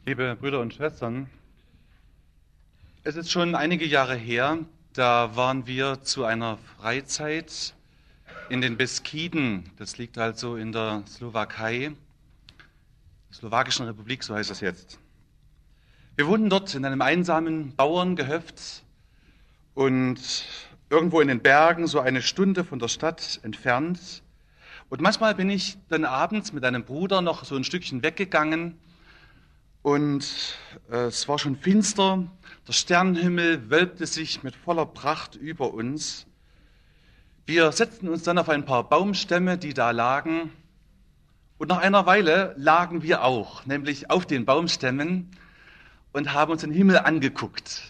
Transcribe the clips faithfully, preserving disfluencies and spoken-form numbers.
Liebe Brüder und Schwestern, es ist schon einige Jahre her, da waren wir zu einer Freizeit in den Beskiden. Das liegt also in der Slowakei, der Slowakischen Republik, so heißt es jetzt. Wir wohnten dort in einem einsamen Bauerngehöft und irgendwo in den Bergen, so eine Stunde von der Stadt entfernt. Und manchmal bin ich dann abends mit einem Bruder noch so ein Stückchen weggegangen und äh, es war schon finster, der Sternenhimmel wölbte sich mit voller Pracht über uns. Wir setzten uns dann auf ein paar Baumstämme, die da lagen, und nach einer Weile lagen wir auch, nämlich auf den Baumstämmen, und haben uns den Himmel angeguckt.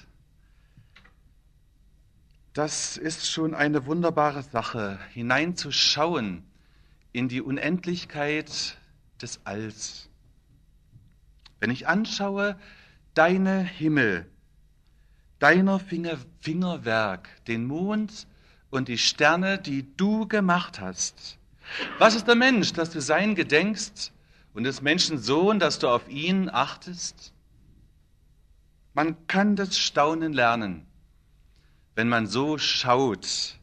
Das ist schon eine wunderbare Sache, hineinzuschauen in die Unendlichkeit des Alls. Wenn ich anschaue, deine Himmel, deiner Finger, Fingerwerk, den Mond und die Sterne, die du gemacht hast. Was ist der Mensch, dass du sein gedenkst, und des Menschen Sohn, dass du auf ihn achtest? Man kann das Staunen lernen, wenn man so schaut.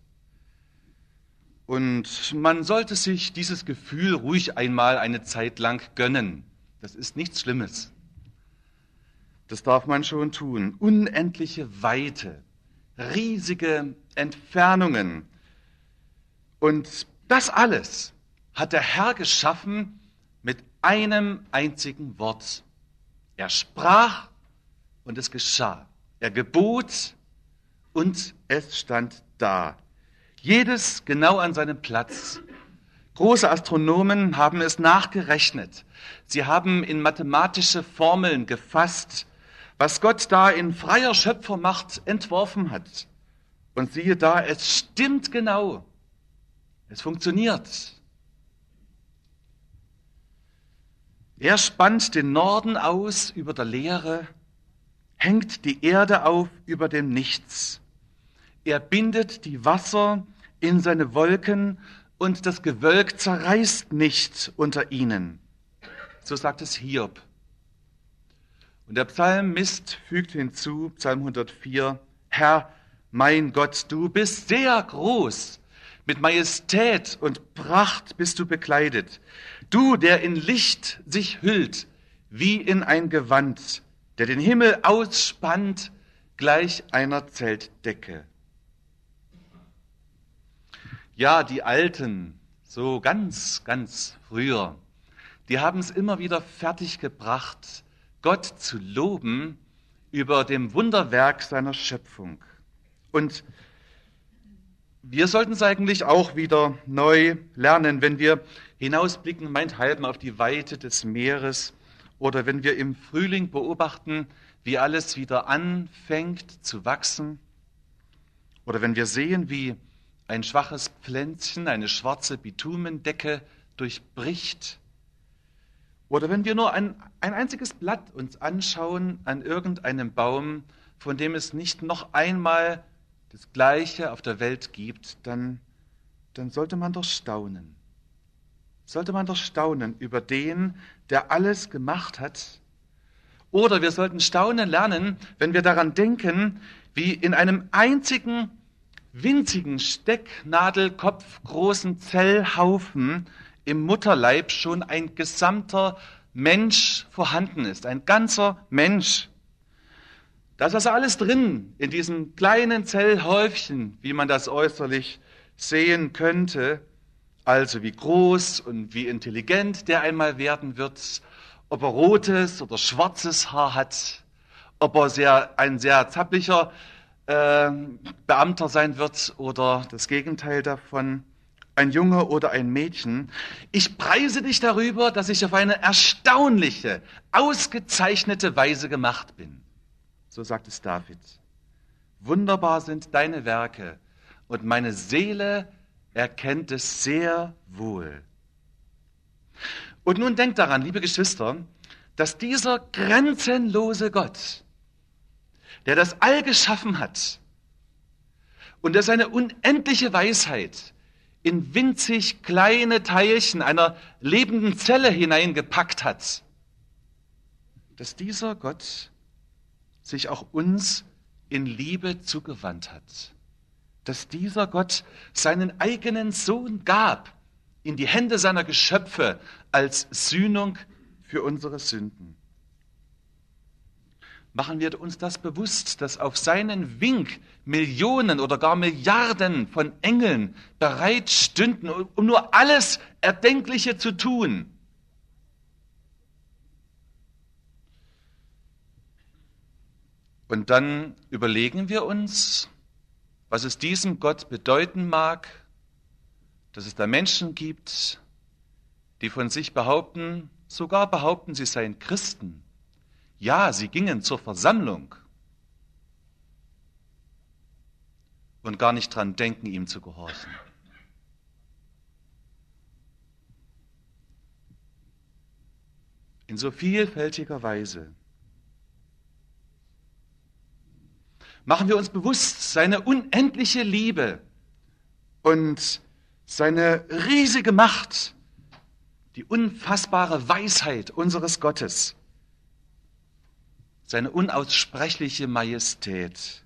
Und man sollte sich dieses Gefühl ruhig einmal eine Zeit lang gönnen. Das ist nichts Schlimmes. Das darf man schon tun. Unendliche Weite, riesige Entfernungen. Und das alles hat der Herr geschaffen mit einem einzigen Wort. Er sprach und es geschah. Er gebot und es stand da. Jedes genau an seinem Platz. Große Astronomen haben es nachgerechnet. Sie haben in mathematische Formeln gefasst, was Gott da in freier Schöpfermacht entworfen hat. Und siehe da, es stimmt genau. Es funktioniert. Er spannt den Norden aus über der Leere, hängt die Erde auf über dem Nichts. Er bindet die Wasser in seine Wolken und das Gewölk zerreißt nicht unter ihnen. So sagt es Hiob. Und der Psalmist fügt hinzu, Psalm hundertvier, Herr, mein Gott, du bist sehr groß, mit Majestät und Pracht bist du bekleidet. Du, der in Licht sich hüllt, wie in ein Gewand, der den Himmel ausspannt, gleich einer Zeltdecke. Ja, die Alten, so ganz, ganz früher, die haben es immer wieder fertiggebracht, Gott zu loben über dem Wunderwerk seiner Schöpfung. Und wir sollten es eigentlich auch wieder neu lernen, wenn wir hinausblicken, meinethalben auf die Weite des Meeres oder wenn wir im Frühling beobachten, wie alles wieder anfängt zu wachsen oder wenn wir sehen, wie ein schwaches Pflänzchen eine schwarze Bitumendecke durchbricht. Oder wenn wir nur ein, ein einziges Blatt uns anschauen an irgendeinem Baum, von dem es nicht noch einmal das Gleiche auf der Welt gibt, dann, dann sollte man doch staunen. Sollte man doch staunen über den, der alles gemacht hat. Oder wir sollten staunen lernen, wenn wir daran denken, wie in einem einzigen winzigen stecknadelkopfgroßen Zellhaufen im Mutterleib schon ein gesamter Mensch vorhanden ist, ein ganzer Mensch. Da ist also alles drin in diesem kleinen Zellhäufchen, wie man das äußerlich sehen könnte, also wie groß und wie intelligent der einmal werden wird, ob er rotes oder schwarzes Haar hat, ob er sehr, ein sehr zapplicher äh, Beamter sein wird oder das Gegenteil davon, ein Junge oder ein Mädchen. Ich preise dich darüber, dass ich auf eine erstaunliche, ausgezeichnete Weise gemacht bin. So sagt es David. Wunderbar sind deine Werke und meine Seele erkennt es sehr wohl. Und nun denkt daran, liebe Geschwister, dass dieser grenzenlose Gott, der das All geschaffen hat und der seine unendliche Weisheit in winzig kleine Teilchen einer lebenden Zelle hineingepackt hat, dass dieser Gott sich auch uns in Liebe zugewandt hat. Dass dieser Gott seinen eigenen Sohn gab in die Hände seiner Geschöpfe als Sühnung für unsere Sünden. Machen wir uns das bewusst, dass auf seinen Wink Millionen oder gar Milliarden von Engeln bereit stünden, um nur alles Erdenkliche zu tun. Und dann überlegen wir uns, was es diesem Gott bedeuten mag, dass es da Menschen gibt, die von sich behaupten, sogar behaupten, sie seien Christen. Ja, sie gingen zur Versammlung und gar nicht dran denken, ihm zu gehorchen. In so vielfältiger Weise machen wir uns bewusst, seine unendliche Liebe und seine riesige Macht, die unfassbare Weisheit unseres Gottes, seine unaussprechliche Majestät.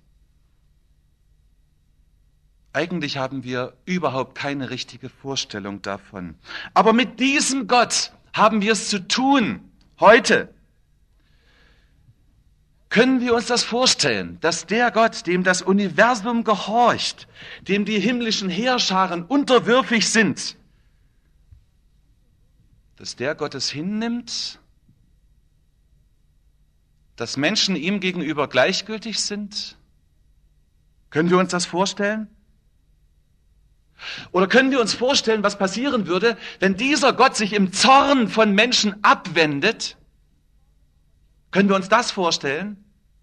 Eigentlich haben wir überhaupt keine richtige Vorstellung davon. Aber mit diesem Gott haben wir es zu tun, heute. Können wir uns das vorstellen, dass der Gott, dem das Universum gehorcht, dem die himmlischen Heerscharen unterwürfig sind, dass der Gott es hinnimmt, dass Menschen ihm gegenüber gleichgültig sind? Können wir uns das vorstellen? Oder können wir uns vorstellen, was passieren würde, wenn dieser Gott sich im Zorn von Menschen abwendet? Können wir uns das vorstellen?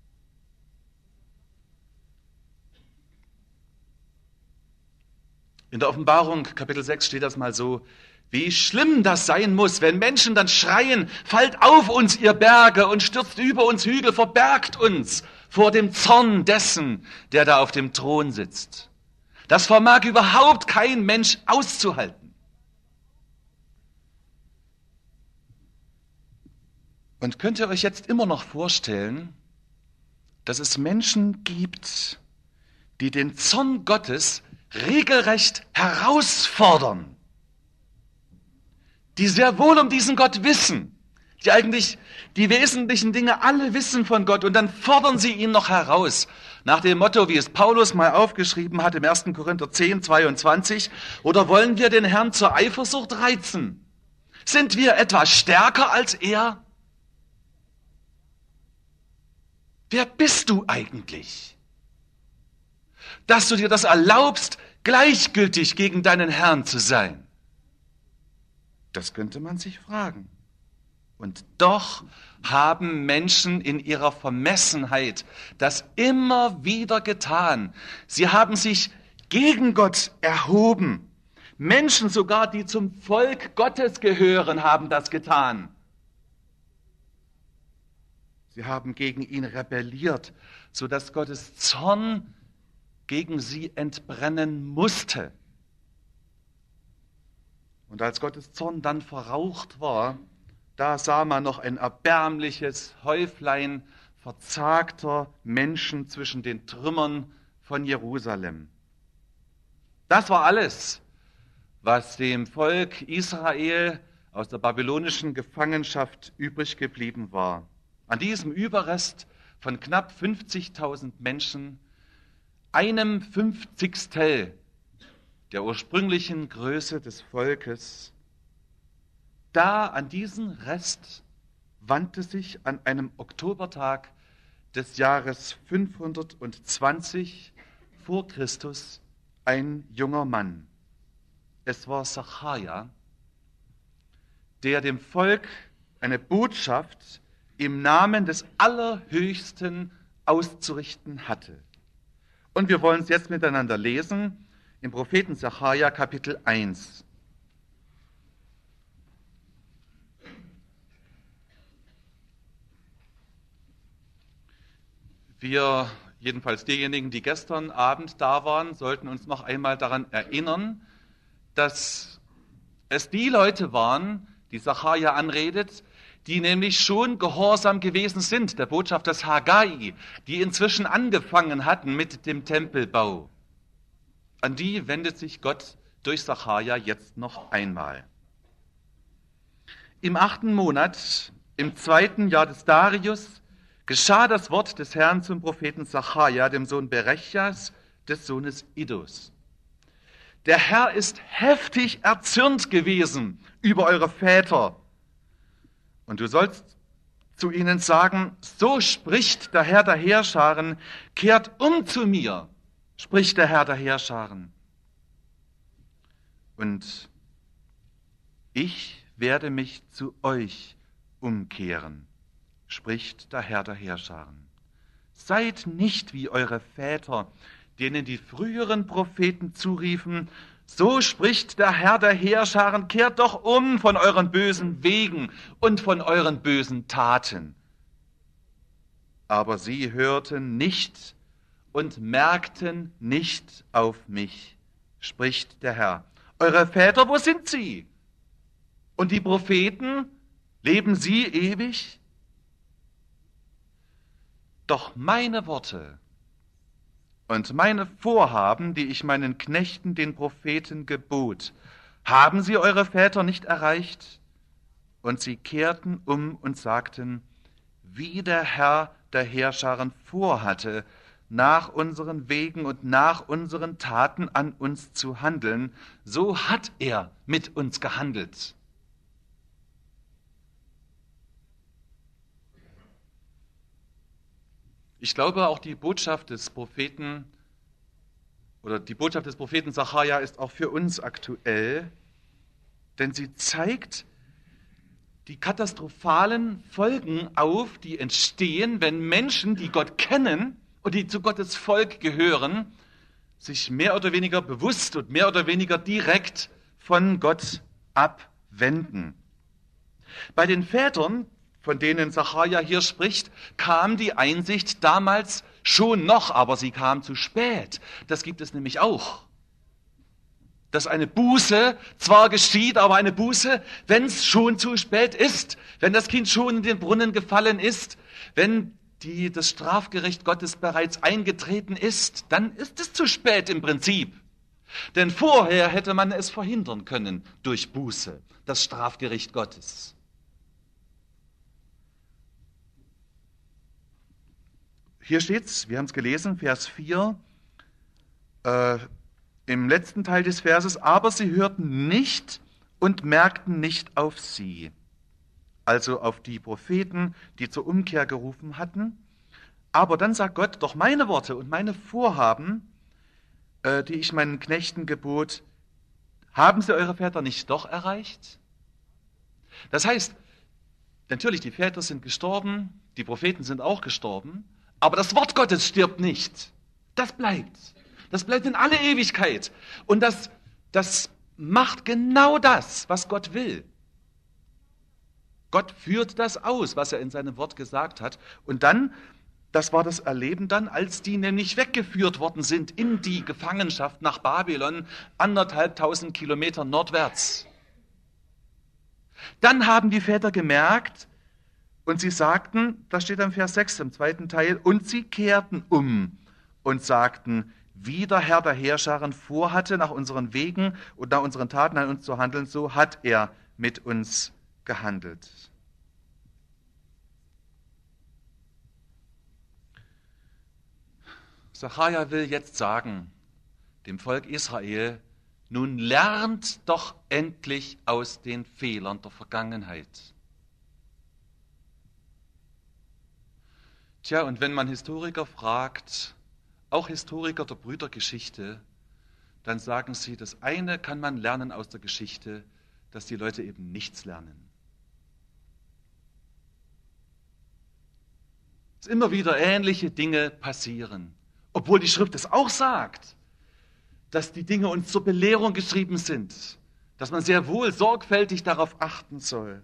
In der Offenbarung, Kapitel sechs, steht das mal so: Wie schlimm das sein muss, wenn Menschen dann schreien, fallt auf uns, ihr Berge, und stürzt über uns Hügel, verbergt uns vor dem Zorn dessen, der da auf dem Thron sitzt. Das vermag überhaupt kein Mensch auszuhalten. Und könnt ihr euch jetzt immer noch vorstellen, dass es Menschen gibt, die den Zorn Gottes regelrecht herausfordern, die sehr wohl um diesen Gott wissen, die eigentlich die wesentlichen Dinge alle wissen von Gott, und dann fordern sie ihn noch heraus, nach dem Motto, wie es Paulus mal aufgeschrieben hat im ersten Korinther zehn, zweiundzwanzig, oder wollen wir den Herrn zur Eifersucht reizen? Sind wir etwa stärker als er? Wer bist du eigentlich, dass du dir das erlaubst, gleichgültig gegen deinen Herrn zu sein? Das könnte man sich fragen. Und doch haben Menschen in ihrer Vermessenheit das immer wieder getan. Sie haben sich gegen Gott erhoben. Menschen sogar, die zum Volk Gottes gehören, haben das getan. Sie haben gegen ihn rebelliert, sodass Gottes Zorn gegen sie entbrennen musste. Und als Gottes Zorn dann verraucht war, da sah man noch ein erbärmliches Häuflein verzagter Menschen zwischen den Trümmern von Jerusalem. Das war alles, was dem Volk Israel aus der babylonischen Gefangenschaft übrig geblieben war. An diesem Überrest von knapp fünfzigtausend Menschen, einem Fünfzigstel der ursprünglichen Größe des Volkes, da an diesen Rest wandte sich an einem Oktobertag des Jahres fünfhundertzwanzig vor Christus ein junger Mann. Es war Sacharja, der dem Volk eine Botschaft im Namen des Allerhöchsten auszurichten hatte. Und wir wollen es jetzt miteinander lesen im Propheten Sacharja Kapitel eins. Wir, jedenfalls diejenigen, die gestern Abend da waren, sollten uns noch einmal daran erinnern, dass es die Leute waren, die Sacharja anredet, die nämlich schon gehorsam gewesen sind, der Botschaft des Haggai, die inzwischen angefangen hatten mit dem Tempelbau. An die wendet sich Gott durch Sacharja jetzt noch einmal. Im achten Monat, im zweiten Jahr des Darius, geschah das Wort des Herrn zum Propheten Sacharja, dem Sohn Berechjas, des Sohnes Iddos. Der Herr ist heftig erzürnt gewesen über eure Väter. Und du sollst zu ihnen sagen, so spricht der Herr der Heerscharen, kehrt um zu mir, spricht der Herr der Heerscharen. Und ich werde mich zu euch umkehren, spricht der Herr der Heerscharen. Seid nicht wie eure Väter, denen die früheren Propheten zuriefen, so spricht der Herr der Heerscharen, kehrt doch um von euren bösen Wegen und von euren bösen Taten. Aber sie hörten nicht und merkten nicht auf mich, spricht der Herr. Eure Väter, wo sind sie? Und die Propheten, leben sie ewig? Doch meine Worte und meine Vorhaben, die ich meinen Knechten, den Propheten, gebot, haben sie eure Väter nicht erreicht? Und sie kehrten um und sagten, wie der Herr der Heerscharen vorhatte, nach unseren Wegen und nach unseren Taten an uns zu handeln, so hat er mit uns gehandelt. Ich glaube, auch die Botschaft des Propheten oder die Botschaft des Propheten Sacharja ist auch für uns aktuell, denn sie zeigt die katastrophalen Folgen auf, die entstehen, wenn Menschen, die Gott kennen und die zu Gottes Volk gehören, sich mehr oder weniger bewusst und mehr oder weniger direkt von Gott abwenden. Bei den Vätern, von denen Sacharja hier spricht, kam die Einsicht damals schon noch, aber sie kam zu spät. Das gibt es nämlich auch. Dass eine Buße zwar geschieht, aber eine Buße, wenn es schon zu spät ist, wenn das Kind schon in den Brunnen gefallen ist, wenn die, das Strafgericht Gottes bereits eingetreten ist, dann ist es zu spät im Prinzip. Denn vorher hätte man es verhindern können durch Buße, das Strafgericht Gottes. Hier steht's, wir haben es gelesen, Vers vier, äh, im letzten Teil des Verses, aber sie hörten nicht und merkten nicht auf sie, also auf die Propheten, die zur Umkehr gerufen hatten. Aber dann sagt Gott, doch meine Worte und meine Vorhaben, äh, die ich meinen Knechten gebot, haben sie eure Väter nicht doch erreicht? Das heißt, natürlich, die Väter sind gestorben, die Propheten sind auch gestorben, aber das Wort Gottes stirbt nicht. Das bleibt. Das bleibt in alle Ewigkeit. Und das, das macht genau das, was Gott will. Gott führt das aus, was er in seinem Wort gesagt hat. Und dann, das war das Erleben dann, als die nämlich weggeführt worden sind in die Gefangenschaft nach Babylon, anderthalbtausend Kilometer nordwärts. Dann haben die Väter gemerkt, und sie sagten, das steht am Vers sechs im zweiten Teil, und sie kehrten um und sagten, wie der Herr der Heerscharen vorhatte, nach unseren Wegen und nach unseren Taten an uns zu handeln, so hat er mit uns gehandelt. Sacharja will jetzt sagen, dem Volk Israel, nun lernt doch endlich aus den Fehlern der Vergangenheit. Tja, und wenn man Historiker fragt, auch Historiker der Brüdergeschichte, dann sagen sie, das eine kann man lernen aus der Geschichte, dass die Leute eben nichts lernen. Dass immer wieder ähnliche Dinge passieren, obwohl die Schrift es auch sagt, dass die Dinge uns zur Belehrung geschrieben sind, dass man sehr wohl sorgfältig darauf achten soll.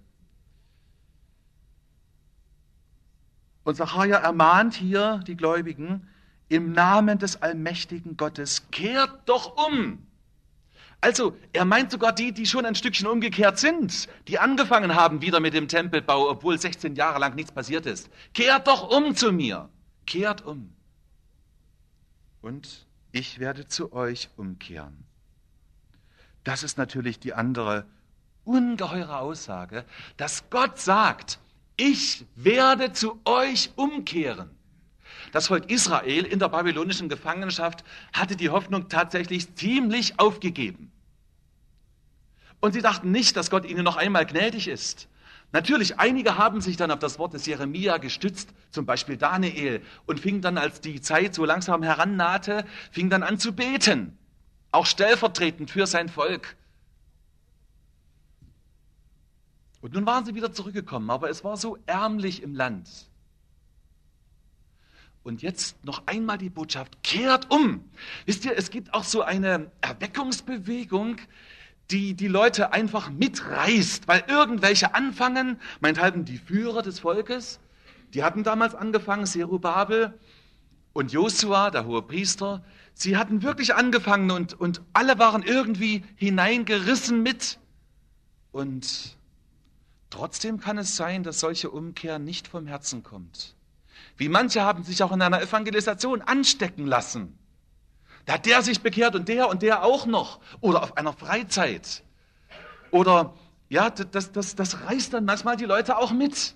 Und Sacharja ermahnt hier die Gläubigen, im Namen des allmächtigen Gottes, kehrt doch um. Also, er meint sogar die, die schon ein Stückchen umgekehrt sind, die angefangen haben wieder mit dem Tempelbau, obwohl sechzehn Jahre lang nichts passiert ist. Kehrt doch um zu mir. Kehrt um. Und ich werde zu euch umkehren. Das ist natürlich die andere ungeheure Aussage, dass Gott sagt, ich werde zu euch umkehren. Das Volk Israel in der babylonischen Gefangenschaft hatte die Hoffnung tatsächlich ziemlich aufgegeben. Und sie dachten nicht, dass Gott ihnen noch einmal gnädig ist. Natürlich, einige haben sich dann auf das Wort des Jeremia gestützt, zum Beispiel Daniel, und fingen dann, als die Zeit so langsam herannahte, fing dann an zu beten, auch stellvertretend für sein Volk. Und nun waren sie wieder zurückgekommen, aber es war so ärmlich im Land. Und jetzt noch einmal die Botschaft, kehrt um. Wisst ihr, es gibt auch so eine Erweckungsbewegung, die die Leute einfach mitreißt, weil irgendwelche anfangen, meinethalben die Führer des Volkes, die hatten damals angefangen, Zerubabel und Josua, der Hohepriester, sie hatten wirklich angefangen und, und alle waren irgendwie hineingerissen mit. Und trotzdem kann es sein, dass solche Umkehr nicht vom Herzen kommt. Wie manche haben sich auch in einer Evangelisation anstecken lassen. Da hat der sich bekehrt und der und der auch noch. Oder auf einer Freizeit. Oder, ja, das, das, das reißt dann manchmal die Leute auch mit.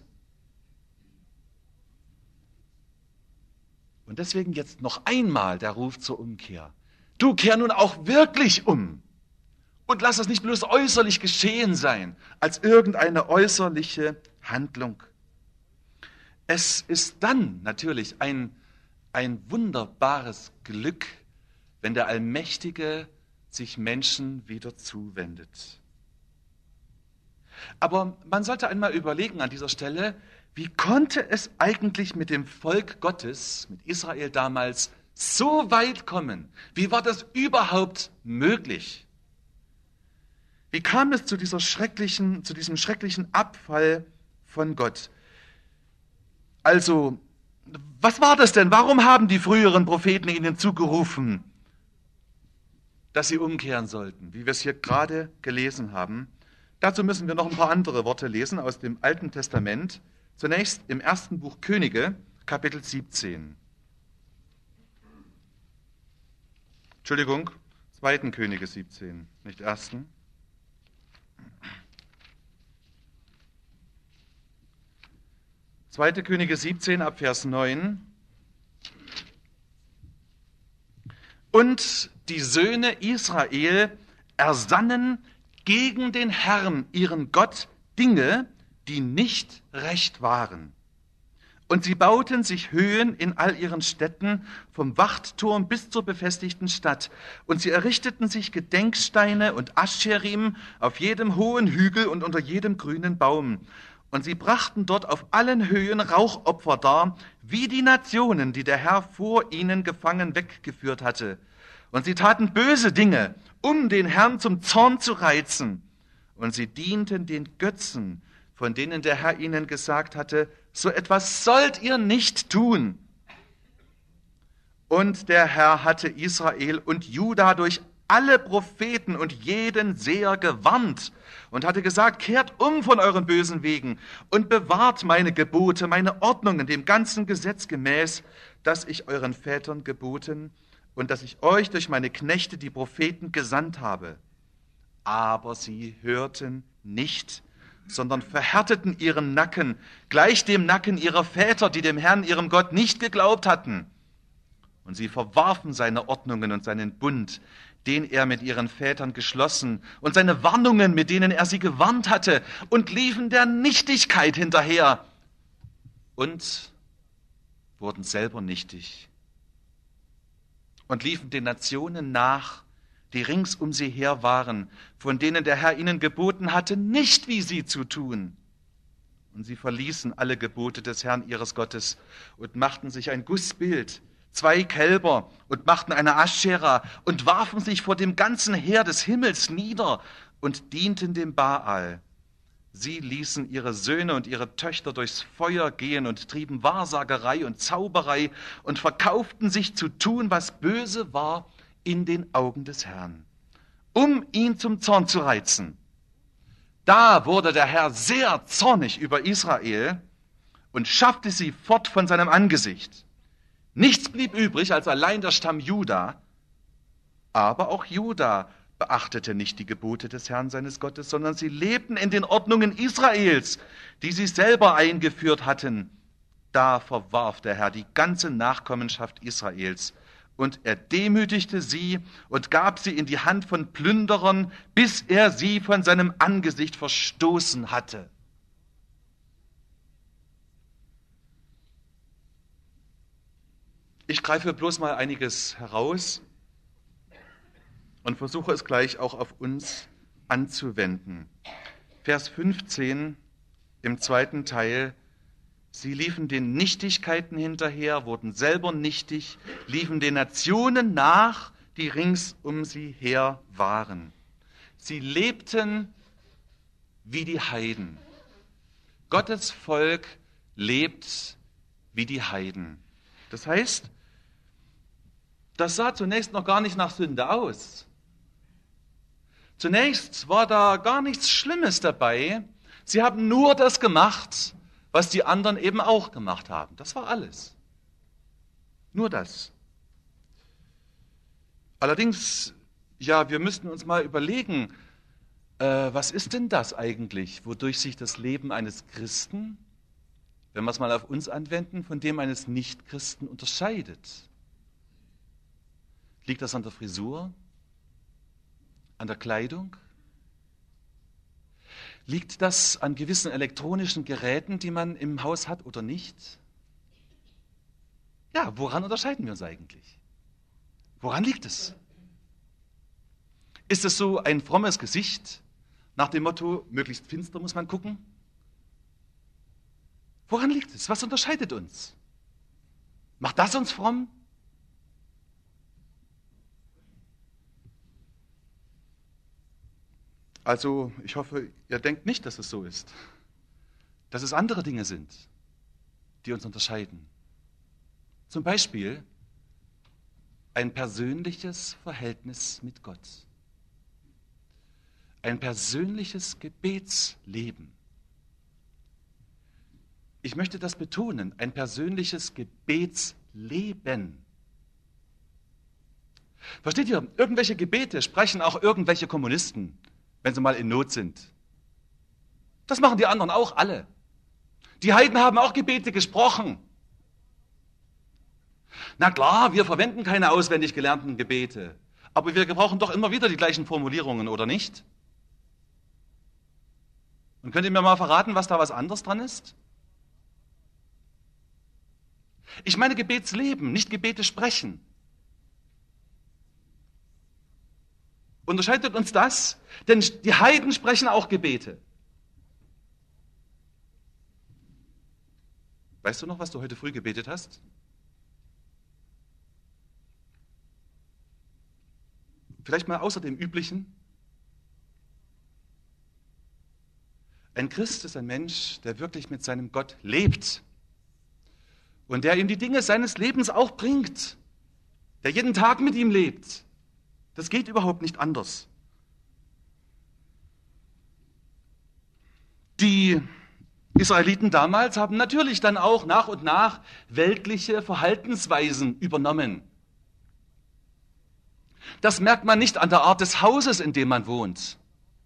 Und deswegen jetzt noch einmal der Ruf zur Umkehr. Du kehr nun auch wirklich um. Und lass es nicht bloß äußerlich geschehen sein, als irgendeine äußerliche Handlung. Es ist dann natürlich ein, ein wunderbares Glück, wenn der Allmächtige sich Menschen wieder zuwendet. Aber man sollte einmal überlegen an dieser Stelle, wie konnte es eigentlich mit dem Volk Gottes, mit Israel damals, so weit kommen? Wie war das überhaupt möglich? Wie kam es zu dieser schrecklichen, zu diesem schrecklichen Abfall von Gott? Also, was war das denn? Warum haben die früheren Propheten ihnen zugerufen, dass sie umkehren sollten, wie wir es hier gerade gelesen haben? Dazu müssen wir noch ein paar andere Worte lesen aus dem Alten Testament. Zunächst im ersten Buch Könige, Kapitel siebzehn. Entschuldigung, zweiten Könige siebzehn, nicht ersten. zweite Könige siebzehn ab Vers neun. Und die Söhne Israel ersannen gegen den Herrn, ihren Gott, Dinge, die nicht recht waren. Und sie bauten sich Höhen in all ihren Städten, vom Wachtturm bis zur befestigten Stadt. Und sie errichteten sich Gedenksteine und Ascherim auf jedem hohen Hügel und unter jedem grünen Baum. Und sie brachten dort auf allen Höhen Rauchopfer dar, wie die Nationen, die der Herr vor ihnen gefangen weggeführt hatte. Und sie taten böse Dinge, um den Herrn zum Zorn zu reizen. Und sie dienten den Götzen, von denen der Herr ihnen gesagt hatte, so etwas sollt ihr nicht tun. Und der Herr hatte Israel und Juda durch alle Propheten und jeden Seher gewarnt und hatte gesagt, kehrt um von euren bösen Wegen und bewahrt meine Gebote, meine Ordnungen, dem ganzen Gesetz gemäß, das ich euren Vätern geboten und das ich euch durch meine Knechte, die Propheten, gesandt habe. Aber sie hörten nicht, sondern verhärteten ihren Nacken, gleich dem Nacken ihrer Väter, die dem Herrn, ihrem Gott, nicht geglaubt hatten. Und sie verwarfen seine Ordnungen und seinen Bund, den er mit ihren Vätern geschlossen, und seine Warnungen, mit denen er sie gewarnt hatte, und liefen der Nichtigkeit hinterher und wurden selber nichtig und liefen den Nationen nach, die rings um sie her waren, von denen der Herr ihnen geboten hatte, nicht wie sie zu tun. Und sie verließen alle Gebote des Herrn ihres Gottes und machten sich ein Gussbild, zwei Kälber, und machten eine Aschera und warfen sich vor dem ganzen Heer des Himmels nieder und dienten dem Baal. Sie ließen ihre Söhne und ihre Töchter durchs Feuer gehen und trieben Wahrsagerei und Zauberei und verkauften sich zu tun, was böse war in den Augen des Herrn. um ihn zum Zorn zu reizen. Da wurde der Herr sehr zornig über Israel und schaffte sie fort von seinem Angesicht. Nichts blieb übrig als allein der Stamm Juda, aber auch Juda beachtete nicht die Gebote des Herrn seines Gottes, sondern sie lebten in den Ordnungen Israels, die sie selber eingeführt hatten. Da verwarf der Herr die ganze Nachkommenschaft Israels, und er demütigte sie und gab sie in die Hand von Plünderern, bis er sie von seinem Angesicht verstoßen hatte. Ich greife bloß mal einiges heraus und versuche es gleich auch auf uns anzuwenden. Vers fünfzehn im zweiten Teil: Sie liefen den Nichtigkeiten hinterher, wurden selber nichtig, liefen den Nationen nach, die rings um sie her waren. Sie lebten wie die Heiden. Gottes Volk lebt wie die Heiden. Das heißt, das sah zunächst noch gar nicht nach Sünde aus. Zunächst war da gar nichts Schlimmes dabei. Sie haben nur das gemacht, was die anderen eben auch gemacht haben. Das war alles. Nur das. Allerdings, ja, wir müssten uns mal überlegen, äh, was ist denn das eigentlich, wodurch sich das Leben eines Christen, wenn wir es mal auf uns anwenden, von dem eines Nichtchristen unterscheidet? Liegt das an der Frisur? An der Kleidung? Liegt das an gewissen elektronischen Geräten, die man im Haus hat oder nicht? Ja, woran unterscheiden wir uns eigentlich? Woran liegt es? Ist es so ein frommes Gesicht nach dem Motto, möglichst finster muss man gucken? Woran liegt es? Was unterscheidet uns? Macht das uns fromm? Also, ich hoffe, ihr denkt nicht, dass es so ist. Dass es andere Dinge sind, die uns unterscheiden. Zum Beispiel ein persönliches Verhältnis mit Gott. Ein persönliches Gebetsleben. Ich möchte das betonen, ein persönliches Gebetsleben. Versteht ihr, irgendwelche Gebete sprechen auch irgendwelche Kommunisten, wenn sie mal in Not sind. Das machen die anderen auch alle. Die Heiden haben auch Gebete gesprochen. Na klar, wir verwenden keine auswendig gelernten Gebete, aber wir gebrauchen doch immer wieder die gleichen Formulierungen, oder nicht? Und könnt ihr mir mal verraten, was da was anderes dran ist? Ich meine Gebetsleben, nicht Gebete sprechen. Unterscheidet uns das? Denn die Heiden sprechen auch Gebete. Weißt du noch, was du heute früh gebetet hast? Vielleicht mal außer dem Üblichen. Ein Christ ist ein Mensch, der wirklich mit seinem Gott lebt und der ihm die Dinge seines Lebens auch bringt, der jeden Tag mit ihm lebt. Das geht überhaupt nicht anders. Die Israeliten damals haben natürlich dann auch nach und nach weltliche Verhaltensweisen übernommen. Das merkt man nicht an der Art des Hauses, in dem man wohnt.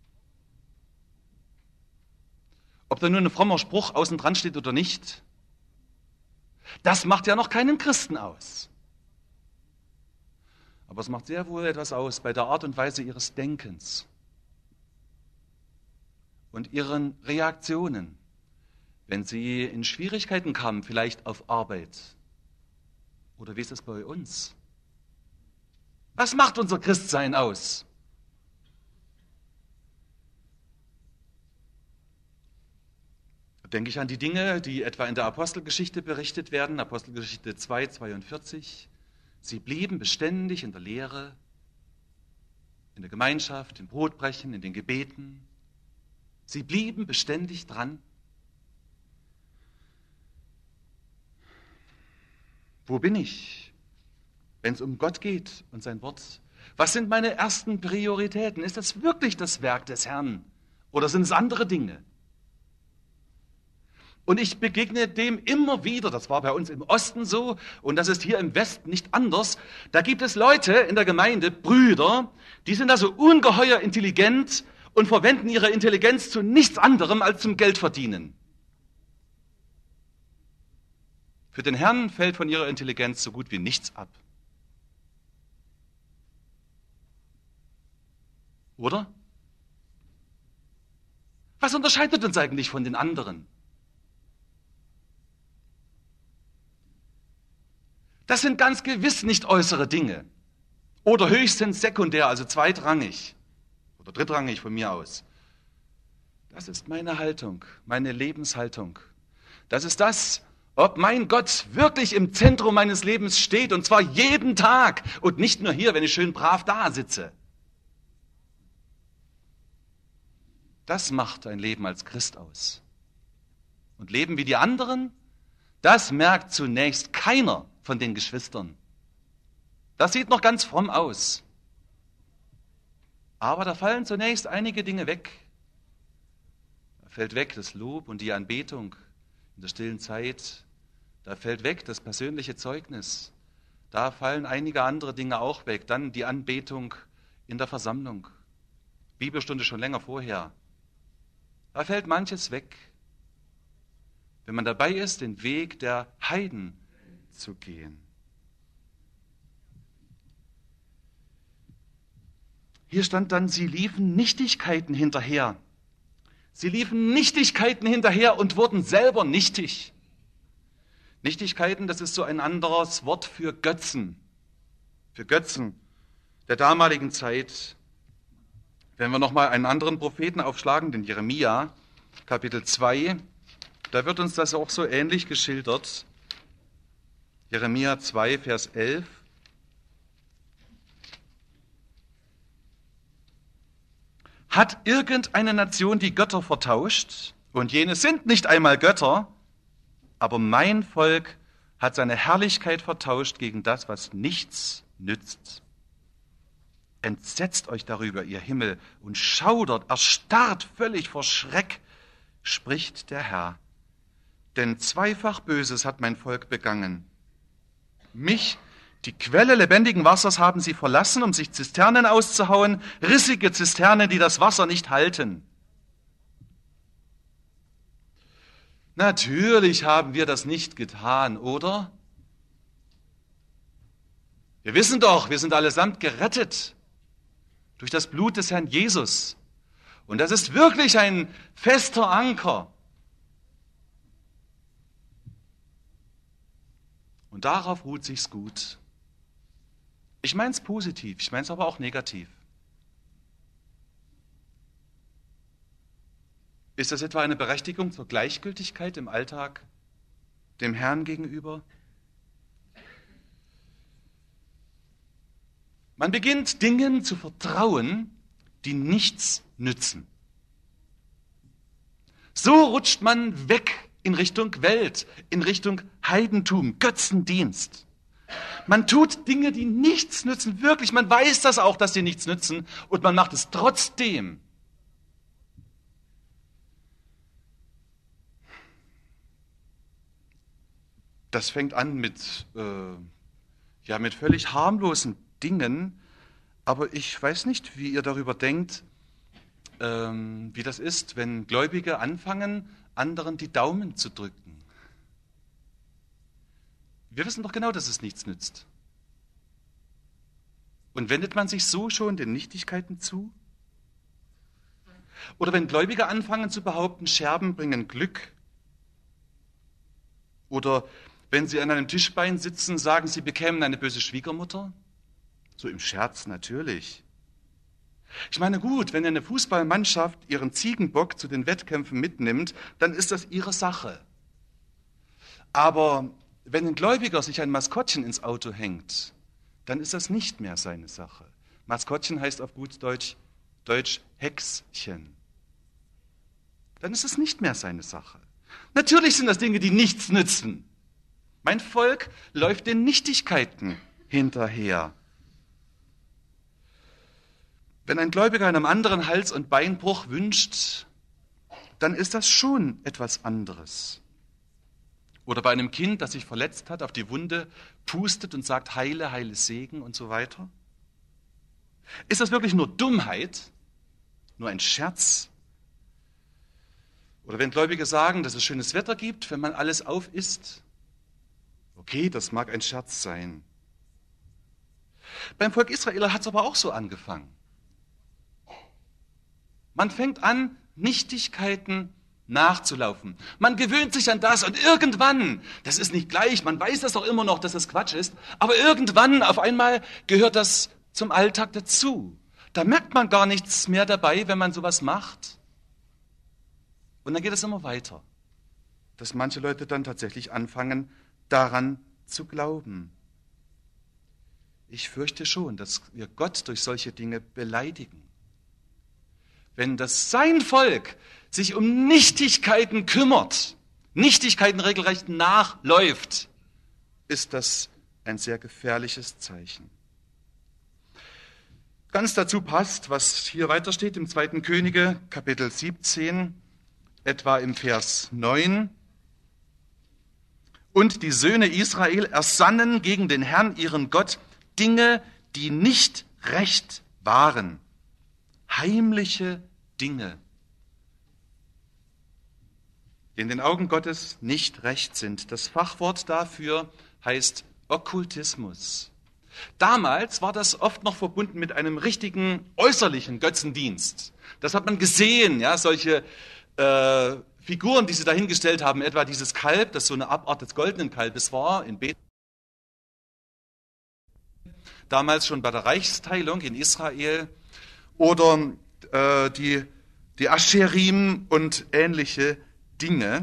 Ob da nur ein frommer Spruch außen dran steht oder nicht, das macht ja noch keinen Christen aus. Aber es macht sehr wohl etwas aus bei der Art und Weise ihres Denkens und ihren Reaktionen, wenn sie in Schwierigkeiten kamen, vielleicht auf Arbeit. Oder wie ist es bei uns? Was macht unser Christsein aus? Denke ich an die Dinge, die etwa in der Apostelgeschichte berichtet werden, Apostelgeschichte zwei, zweiundvierzig. Sie blieben beständig in der Lehre, in der Gemeinschaft, im Brotbrechen, in den Gebeten. Sie blieben beständig dran. Wo bin ich, wenn es um Gott geht und sein Wort? Was sind meine ersten Prioritäten? Ist das wirklich das Werk des Herrn? Oder sind es andere Dinge? Und ich begegne dem immer wieder. Das war bei uns im Osten so und das ist hier im Westen nicht anders. Da gibt es Leute in der Gemeinde, Brüder, die sind also ungeheuer intelligent und verwenden ihre Intelligenz zu nichts anderem als zum Geldverdienen. Für den Herrn fällt von ihrer Intelligenz so gut wie nichts ab. Oder? Was unterscheidet uns eigentlich von den anderen? Das sind ganz gewiss nicht äußere Dinge. Oder höchstens sekundär, also zweitrangig. Oder drittrangig von mir aus. Das ist meine Haltung, meine Lebenshaltung. Das ist das, ob mein Gott wirklich im Zentrum meines Lebens steht, und zwar jeden Tag und nicht nur hier, wenn ich schön brav da sitze. Das macht ein Leben als Christ aus. Und Leben wie die anderen, das merkt zunächst keiner von den Geschwistern. Das sieht noch ganz fromm aus. Aber da fallen zunächst einige Dinge weg. Da fällt weg das Lob und die Anbetung in der stillen Zeit. Da fällt weg das persönliche Zeugnis. Da fallen einige andere Dinge auch weg. Dann die Anbetung in der Versammlung. Bibelstunde schon länger vorher. Da fällt manches weg, wenn man dabei ist, den Weg der Heiden zu gehen. Hier stand dann, sie liefen Nichtigkeiten hinterher. Sie liefen Nichtigkeiten hinterher und wurden selber nichtig. Nichtigkeiten, das ist so ein anderes Wort für Götzen. Für Götzen der damaligen Zeit. Wenn wir nochmal einen anderen Propheten aufschlagen, den Jeremia, Kapitel zwei, da wird uns das auch so ähnlich geschildert. Jeremia zwei, Vers elf. Hat irgendeine Nation die Götter vertauscht? Und jene sind nicht einmal Götter, aber mein Volk hat seine Herrlichkeit vertauscht gegen das, was nichts nützt. Entsetzt euch darüber, ihr Himmel, und schaudert, erstarrt völlig vor Schreck, spricht der Herr. Denn zweifach Böses hat mein Volk begangen. Mich, die Quelle lebendigen Wassers, haben sie verlassen, um sich Zisternen auszuhauen, rissige Zisternen, die das Wasser nicht halten. Natürlich haben wir das nicht getan, oder? Wir wissen doch, wir sind allesamt gerettet durch das Blut des Herrn Jesus. Und das ist wirklich ein fester Anker. Und darauf ruht sich's gut. Ich meine es positiv, ich meine es aber auch negativ. Ist das etwa eine Berechtigung zur Gleichgültigkeit im Alltag dem Herrn gegenüber? Man beginnt Dingen zu vertrauen, die nichts nützen. So rutscht man weg in Richtung Welt, in Richtung Heidentum, Götzendienst. Man tut Dinge, die nichts nützen, wirklich. Man weiß das auch, dass sie nichts nützen, und man macht es trotzdem. Das fängt an mit, äh, ja, mit völlig harmlosen Dingen, aber ich weiß nicht, wie ihr darüber denkt, ähm, wie das ist, wenn Gläubige anfangen, anderen die Daumen zu drücken. Wir wissen doch genau, dass es nichts nützt. Und wendet man sich so schon den Nichtigkeiten zu? Oder wenn Gläubige anfangen zu behaupten, Scherben bringen Glück? Oder wenn sie an einem Tischbein sitzen, sagen, sie bekämen eine böse Schwiegermutter? So im Scherz natürlich. Ich meine, gut, wenn eine Fußballmannschaft ihren Ziegenbock zu den Wettkämpfen mitnimmt, dann ist das ihre Sache. Aber wenn ein Gläubiger sich ein Maskottchen ins Auto hängt, dann ist das nicht mehr seine Sache. Maskottchen heißt auf gut Deutsch, Deutsch Hexchen. Dann ist es nicht mehr seine Sache. Natürlich sind das Dinge, die nichts nützen. Mein Volk läuft den Nichtigkeiten hinterher. Wenn ein Gläubiger einem anderen Hals- und Beinbruch wünscht, dann ist das schon etwas anderes. Oder bei einem Kind, das sich verletzt hat, auf die Wunde pustet und sagt, heile, heile Segen und so weiter. Ist das wirklich nur Dummheit, nur ein Scherz? Oder wenn Gläubige sagen, dass es schönes Wetter gibt, wenn man alles aufisst. Okay, das mag ein Scherz sein. Beim Volk Israel hat es aber auch so angefangen. Man fängt an, Nichtigkeiten nachzulaufen. Man gewöhnt sich an das und irgendwann, das ist nicht gleich, man weiß das doch immer noch, dass das Quatsch ist, aber irgendwann auf einmal gehört das zum Alltag dazu. Da merkt man gar nichts mehr dabei, wenn man sowas macht. Und dann geht es immer weiter, dass manche Leute dann tatsächlich anfangen, daran zu glauben. Ich fürchte schon, dass wir Gott durch solche Dinge beleidigen. Wenn das sein Volk sich um Nichtigkeiten kümmert, Nichtigkeiten regelrecht nachläuft, ist das ein sehr gefährliches Zeichen. Ganz dazu passt, was hier weiter steht im zweiten Könige, Kapitel siebzehn, etwa im Vers neun. Und die Söhne Israel ersannen gegen den Herrn, ihren Gott, Dinge, die nicht recht waren. Heimliche Dinge, die in den Augen Gottes nicht recht sind. Das Fachwort dafür heißt Okkultismus. Damals war das oft noch verbunden mit einem richtigen äußerlichen Götzendienst. Das hat man gesehen, ja, solche äh, Figuren, die sie dahingestellt haben, etwa dieses Kalb, das so eine Abart des goldenen Kalbes war, in Bethlehem. Damals schon bei der Reichsteilung in Israel. Oder äh, die, die Ascherim und ähnliche Dinge.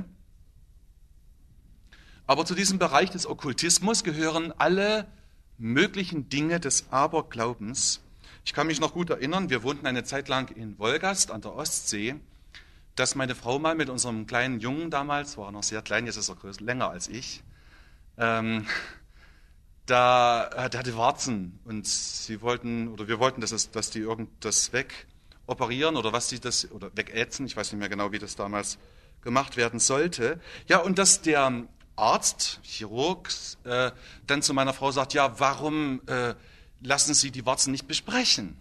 Aber zu diesem Bereich des Okkultismus gehören alle möglichen Dinge des Aberglaubens. Ich kann mich noch gut erinnern, wir wohnten eine Zeit lang in Wolgast an der Ostsee, dass meine Frau mal mit unserem kleinen Jungen damals, war er noch sehr klein, jetzt ist er größer, länger als ich, ähm, da, der hatte Warzen und sie wollten, oder wir wollten, dass, es, dass die irgendwas wegoperieren oder was sie das, oder wegätzen, ich weiß nicht mehr genau, wie das damals gemacht werden sollte. Ja, und dass der Arzt, Chirurg, äh, dann zu meiner Frau sagt, ja, warum äh, lassen Sie die Warzen nicht besprechen?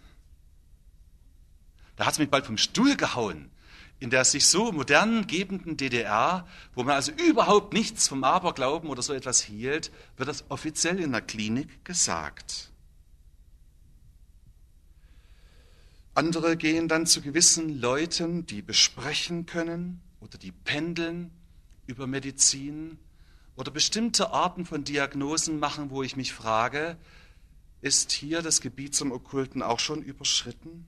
Da hat es mich bald vom Stuhl gehauen. In der sich so modern gebenden D D R, wo man also überhaupt nichts vom Aberglauben oder so etwas hielt, wird das offiziell in der Klinik gesagt. Andere gehen dann zu gewissen Leuten, die besprechen können oder die pendeln über Medizin oder bestimmte Arten von Diagnosen machen, wo ich mich frage, ist hier das Gebiet zum Okkulten auch schon überschritten?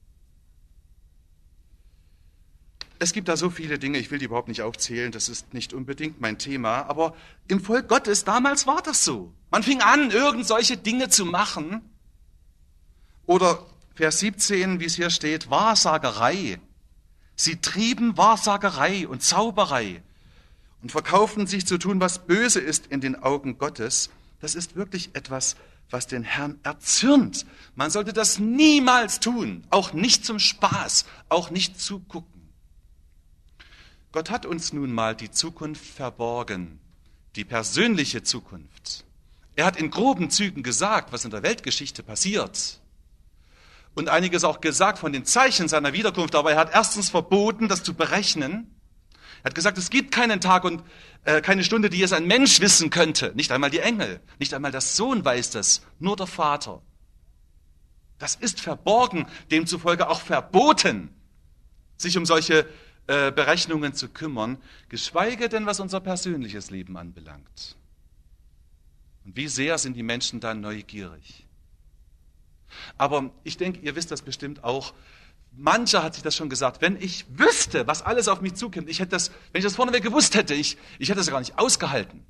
Es gibt da so viele Dinge, ich will die überhaupt nicht aufzählen, das ist nicht unbedingt mein Thema, aber im Volk Gottes, damals war das so. Man fing an, irgend solche Dinge zu machen. Oder Vers siebzehn, wie es hier steht, Wahrsagerei. Sie trieben Wahrsagerei und Zauberei und verkauften sich zu tun, was böse ist in den Augen Gottes. Das ist wirklich etwas, was den Herrn erzürnt. Man sollte das niemals tun, auch nicht zum Spaß, auch nicht zugucken. Gott hat uns nun mal die Zukunft verborgen, die persönliche Zukunft. Er hat in groben Zügen gesagt, was in der Weltgeschichte passiert. Und einiges auch gesagt von den Zeichen seiner Wiederkunft, aber er hat erstens verboten, das zu berechnen. Er hat gesagt, es gibt keinen Tag und äh, keine Stunde, die es ein Mensch wissen könnte. Nicht einmal die Engel, nicht einmal der Sohn weiß das, nur der Vater. Das ist verborgen, demzufolge auch verboten, sich um solche äh, Berechnungen zu kümmern, geschweige denn, was unser persönliches Leben anbelangt. Und wie sehr sind die Menschen da neugierig. Aber ich denke, ihr wisst das bestimmt auch, mancher hat sich das schon gesagt, wenn ich wüsste, was alles auf mich zukommt, ich hätte das, wenn ich das vorneweg gewusst hätte, ich, ich hätte das ja gar nicht ausgehalten.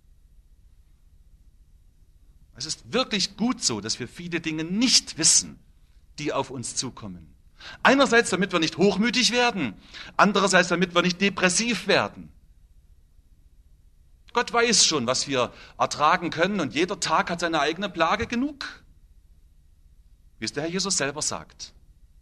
Es ist wirklich gut so, dass wir viele Dinge nicht wissen, die auf uns zukommen. Einerseits, damit wir nicht hochmütig werden, andererseits, damit wir nicht depressiv werden. Gott weiß schon, was wir ertragen können und jeder Tag hat seine eigene Plage genug. Wie es der Herr Jesus selber sagt.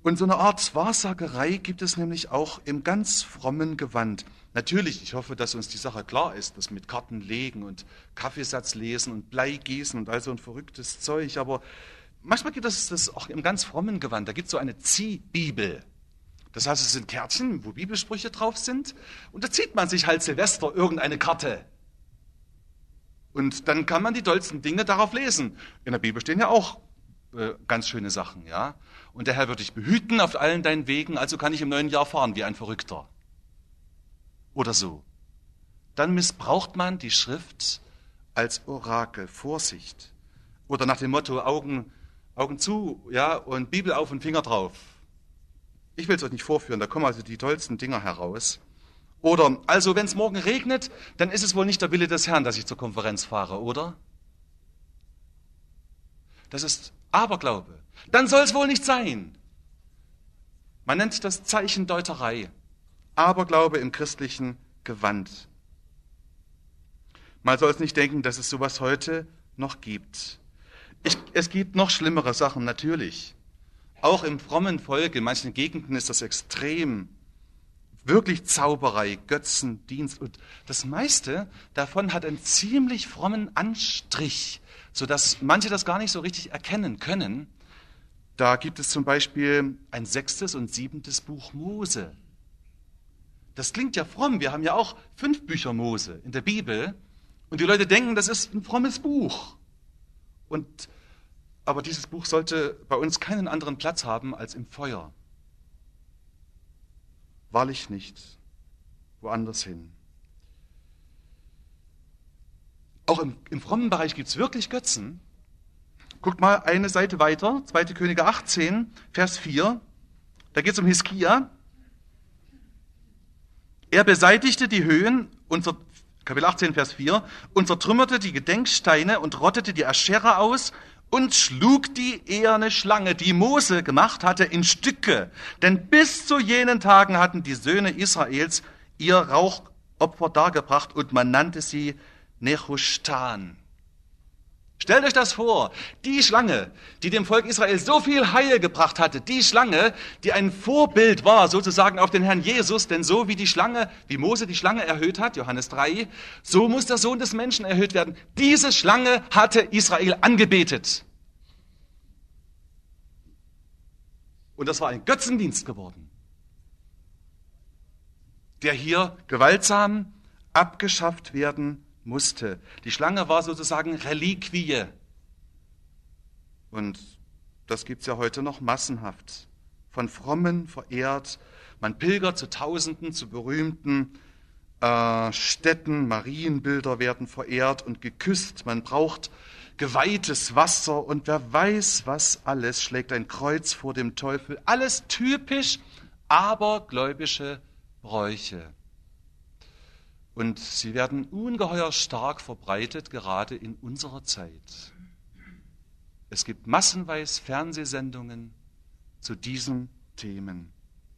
Und so eine Art Wahrsagerei gibt es nämlich auch im ganz frommen Gewand. Natürlich, ich hoffe, dass uns die Sache klar ist, das mit Karten legen und Kaffeesatz lesen und Blei gießen und all so ein verrücktes Zeug. Aber manchmal gibt es das auch im ganz frommen Gewand. Da gibt es so eine Ziehbibel. Das heißt, es sind Kärtchen, wo Bibelsprüche drauf sind. Und da zieht man sich halt Silvester irgendeine Karte. Und dann kann man die tollsten Dinge darauf lesen. In der Bibel stehen ja auch äh, ganz schöne Sachen, ja. Und der Herr wird dich behüten auf allen deinen Wegen, also kann ich im neuen Jahr fahren wie ein Verrückter. Oder so. Dann missbraucht man die Schrift als Orakel. Vorsicht. Oder nach dem Motto Augen, Augen zu, ja, und Bibel auf und Finger drauf. Ich will es euch nicht vorführen, da kommen also die tollsten Dinger heraus. Oder, also wenn es morgen regnet, dann ist es wohl nicht der Wille des Herrn, dass ich zur Konferenz fahre, oder? Das ist Aberglaube. Dann soll es wohl nicht sein. Man nennt das Zeichendeuterei. Aberglaube im christlichen Gewand. Man soll es nicht denken, dass es sowas heute noch gibt. Ich, es gibt noch schlimmere Sachen, natürlich. Auch im frommen Volk, in manchen Gegenden ist das extrem. Wirklich Zauberei, Götzendienst. Und das meiste davon hat einen ziemlich frommen Anstrich, sodass manche das gar nicht so richtig erkennen können. Da gibt es zum Beispiel ein sechstes und siebentes Buch Mose. Das klingt ja fromm. Wir haben ja auch fünf Bücher Mose in der Bibel. Und die Leute denken, das ist ein frommes Buch. Und, aber dieses Buch sollte bei uns keinen anderen Platz haben als im Feuer. Wahrlich nicht. Woanders hin. Auch im, im frommen Bereich gibt es wirklich Götzen. Guckt mal eine Seite weiter, zweite Könige achtzehn, Vers vier. Da geht es um Hiskia. Er beseitigte die Höhen, unser, Kapitel achtzehn, Vers vier, und zertrümmerte die Gedenksteine und rottete die Aschera aus und schlug die eherne Schlange, die Mose gemacht hatte, in Stücke. Denn bis zu jenen Tagen hatten die Söhne Israels ihr Rauchopfer dargebracht und man nannte sie Nehushtan. Stellt euch das vor, die Schlange, die dem Volk Israel so viel Heil gebracht hatte, die Schlange, die ein Vorbild war sozusagen auf den Herrn Jesus, denn so wie die Schlange, wie Mose die Schlange erhöht hat, Johannes drei, so muss der Sohn des Menschen erhöht werden. Diese Schlange hatte Israel angebetet. Und das war ein Götzendienst geworden, der hier gewaltsam abgeschafft werden musste. Die Schlange war sozusagen Reliquie. Und das gibt es ja heute noch massenhaft. Von Frommen verehrt. Man pilgert zu Tausenden, zu berühmten äh, Städten. Marienbilder werden verehrt und geküsst. Man braucht geweihtes Wasser und wer weiß was alles, schlägt ein Kreuz vor dem Teufel. Alles typisch abergläubische Bräuche. Und sie werden ungeheuer stark verbreitet, gerade in unserer Zeit. Es gibt massenweise Fernsehsendungen zu diesen Themen.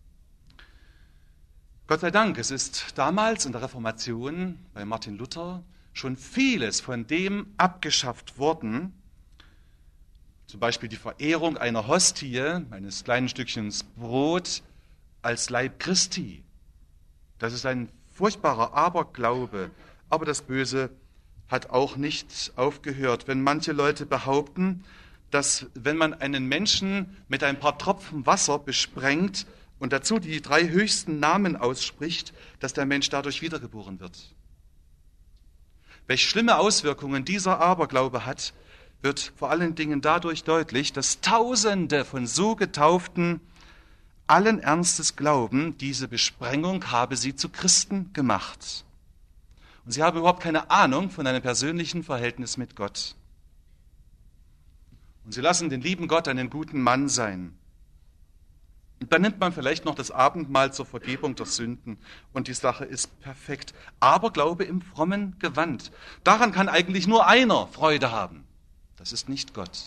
Gott sei Dank, es ist damals in der Reformation bei Martin Luther schon vieles von dem abgeschafft worden. Zum Beispiel die Verehrung einer Hostie, eines kleinen Stückchens Brot, als Leib Christi. Das ist ein furchtbarer Aberglaube, aber das Böse hat auch nicht aufgehört. Wenn manche Leute behaupten, dass wenn man einen Menschen mit ein paar Tropfen Wasser besprengt und dazu die drei höchsten Namen ausspricht, dass der Mensch dadurch wiedergeboren wird. Welche schlimme Auswirkungen dieser Aberglaube hat, wird vor allen Dingen dadurch deutlich, dass Tausende von so Getauften allen Ernstes glauben, diese Besprengung habe sie zu Christen gemacht. Und sie haben überhaupt keine Ahnung von einem persönlichen Verhältnis mit Gott. Und sie lassen den lieben Gott einen guten Mann sein. Und dann nimmt man vielleicht noch das Abendmahl zur Vergebung der Sünden und die Sache ist perfekt. Aber Glaube im frommen Gewand. Daran kann eigentlich nur einer Freude haben. Das ist nicht Gott.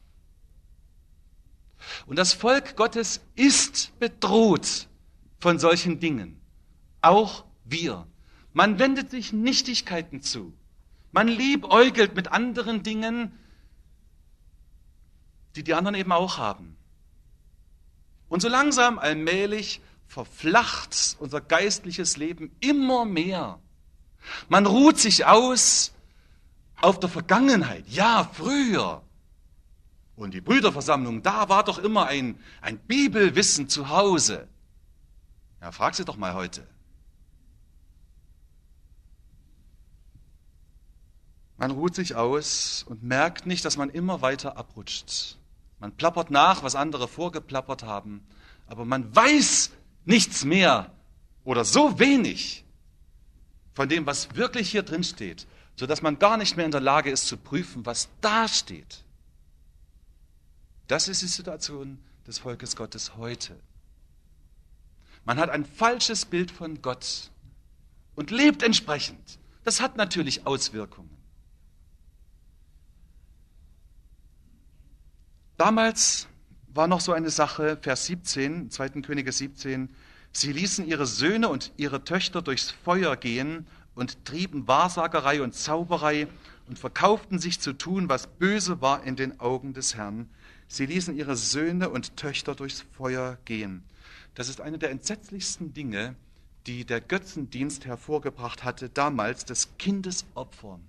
Und das Volk Gottes ist bedroht von solchen Dingen. Auch wir. Man wendet sich Nichtigkeiten zu. Man liebäugelt mit anderen Dingen, die die anderen eben auch haben. Und so langsam, allmählich verflacht unser geistliches Leben immer mehr. Man ruht sich aus auf der Vergangenheit. Ja, früher. Und die Brüderversammlung, da war doch immer ein, ein Bibelwissen zu Hause. Ja, frag sie doch mal heute. Man ruht sich aus und merkt nicht, dass man immer weiter abrutscht. Man plappert nach, was andere vorgeplappert haben, aber man weiß nichts mehr oder so wenig von dem, was wirklich hier drin steht, sodass man gar nicht mehr in der Lage ist zu prüfen, was da steht. Das ist die Situation des Volkes Gottes heute. Man hat ein falsches Bild von Gott und lebt entsprechend. Das hat natürlich Auswirkungen. Damals war noch so eine Sache, Vers siebzehn, zweiten Könige siebzehn, sie ließen ihre Söhne und ihre Töchter durchs Feuer gehen und trieben Wahrsagerei und Zauberei und verkauften sich zu tun, was böse war in den Augen des Herrn. Sie ließen ihre Söhne und Töchter durchs Feuer gehen. Das ist eine der entsetzlichsten Dinge, die der Götzendienst hervorgebracht hatte, damals des Kindesopfern.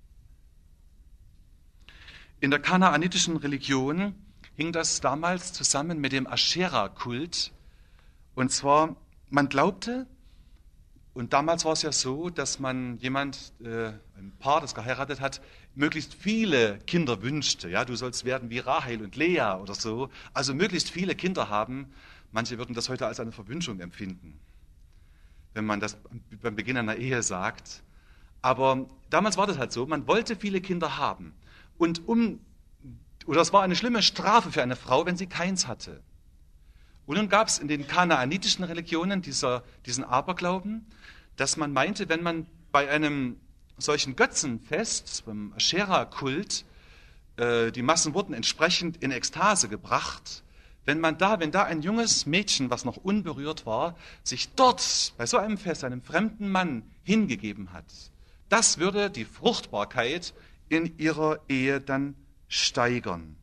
In der kanaanitischen Religion hing das damals zusammen mit dem Aschera-Kult. Und zwar, man glaubte, und damals war es ja so, dass man jemand, äh, ein Paar, das geheiratet hat, möglichst viele Kinder wünschte. Ja, du sollst werden wie Rahel und Lea oder so. Also möglichst viele Kinder haben. Manche würden das heute als eine Verwünschung empfinden, wenn man das beim Beginn einer Ehe sagt. Aber damals war das halt so, man wollte viele Kinder haben. Und um, oder es war eine schlimme Strafe für eine Frau, wenn sie keins hatte. Und nun gab es in den kanaanitischen Religionen dieser, diesen Aberglauben, dass man meinte, wenn man bei einem solchen Götzenfest, beim Aschera-Kult, äh, die Massen wurden entsprechend in Ekstase gebracht, wenn man da, wenn da ein junges Mädchen, was noch unberührt war, sich dort bei so einem Fest einem fremden Mann hingegeben hat, das würde die Fruchtbarkeit in ihrer Ehe dann steigern.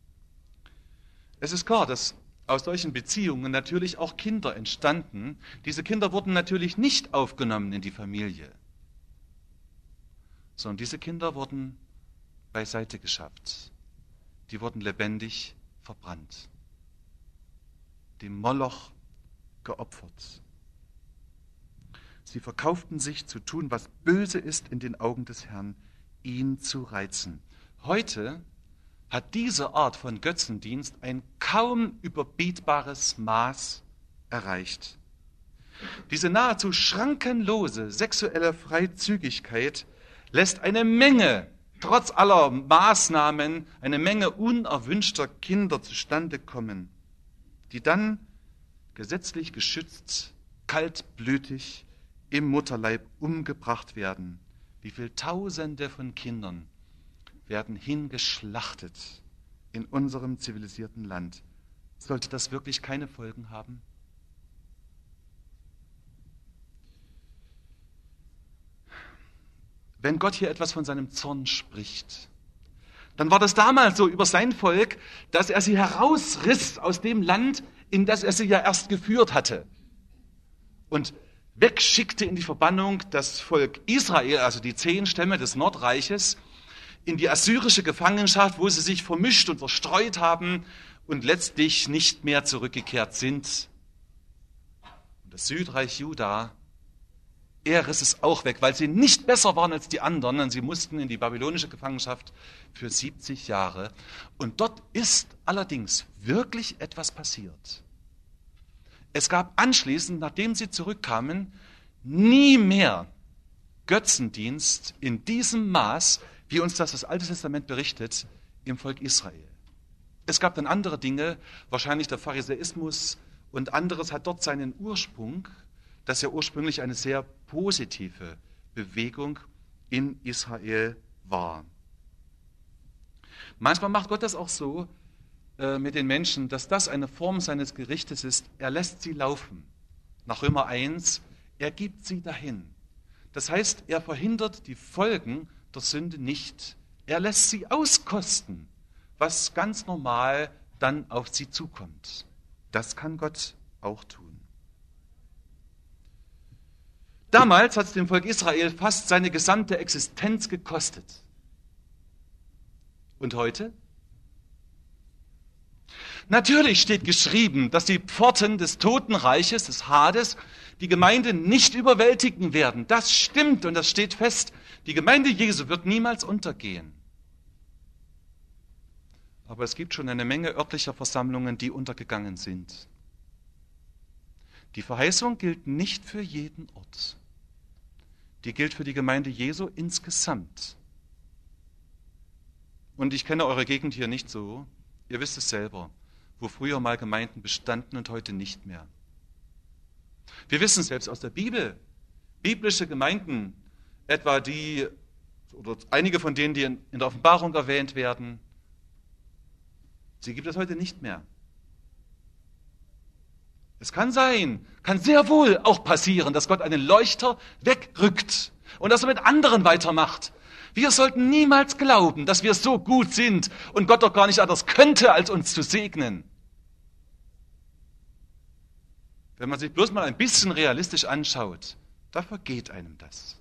Es ist klar, dass aus solchen Beziehungen natürlich auch Kinder entstanden. Diese Kinder wurden natürlich nicht aufgenommen in die Familie, sondern diese Kinder wurden beiseite geschafft. Die wurden lebendig verbrannt, dem Moloch geopfert. Sie verkauften sich zu tun, was böse ist in den Augen des Herrn, ihn zu reizen. Heute hat diese Art von Götzendienst ein kaum überbietbares Maß erreicht. Diese nahezu schrankenlose sexuelle Freizügigkeit lässt eine Menge, trotz aller Maßnahmen, eine Menge unerwünschter Kinder zustande kommen, die dann gesetzlich geschützt, kaltblütig im Mutterleib umgebracht werden. Wie viele Tausende von Kindern werden hingeschlachtet in unserem zivilisierten Land. Sollte das wirklich keine Folgen haben? Wenn Gott hier etwas von seinem Zorn spricht, dann war das damals so über sein Volk, dass er sie herausriss aus dem Land, in das er sie ja erst geführt hatte. Und wegschickte in die Verbannung das Volk Israel, also die zehn Stämme des Nordreiches, in die assyrische Gefangenschaft, wo sie sich vermischt und verstreut haben und letztlich nicht mehr zurückgekehrt sind. Und das Südreich Juda, er riss es auch weg, weil sie nicht besser waren als die anderen, und sie mussten in die babylonische Gefangenschaft für siebzig Jahre. Und dort ist allerdings wirklich etwas passiert. Es gab anschließend, nachdem sie zurückkamen, nie mehr Götzendienst in diesem Maß, wie uns das das Alte Testament berichtet, im Volk Israel. Es gab dann andere Dinge, wahrscheinlich der Pharisäismus und anderes hat dort seinen Ursprung, das ja ursprünglich eine sehr positive Bewegung in Israel war. Manchmal macht Gott das auch so äh, mit den Menschen, dass das eine Form seines Gerichtes ist. Er lässt sie laufen. Nach Römer eins, er gibt sie dahin. Das heißt, er verhindert die Folgen der Sünde nicht. Er lässt sie auskosten, was ganz normal dann auf sie zukommt. Das kann Gott auch tun. Damals hat es dem Volk Israel fast seine gesamte Existenz gekostet. Und heute? Natürlich steht geschrieben, dass die Pforten des Totenreiches, des Hades, die Gemeinde nicht überwältigen werden. Das stimmt und das steht fest. Die Gemeinde Jesu wird niemals untergehen. Aber es gibt schon eine Menge örtlicher Versammlungen, die untergegangen sind. Die Verheißung gilt nicht für jeden Ort. Die gilt für die Gemeinde Jesu insgesamt. Und ich kenne eure Gegend hier nicht so. Ihr wisst es selber, wo früher mal Gemeinden bestanden und heute nicht mehr. Wir wissen selbst aus der Bibel, biblische Gemeinden, etwa die, oder einige von denen, die in der Offenbarung erwähnt werden, sie gibt es heute nicht mehr. Es kann sein, kann sehr wohl auch passieren, dass Gott einen Leuchter wegrückt und dass er mit anderen weitermacht. Wir sollten niemals glauben, dass wir so gut sind und Gott doch gar nicht anders könnte, als uns zu segnen. Wenn man sich bloß mal ein bisschen realistisch anschaut, da vergeht einem das.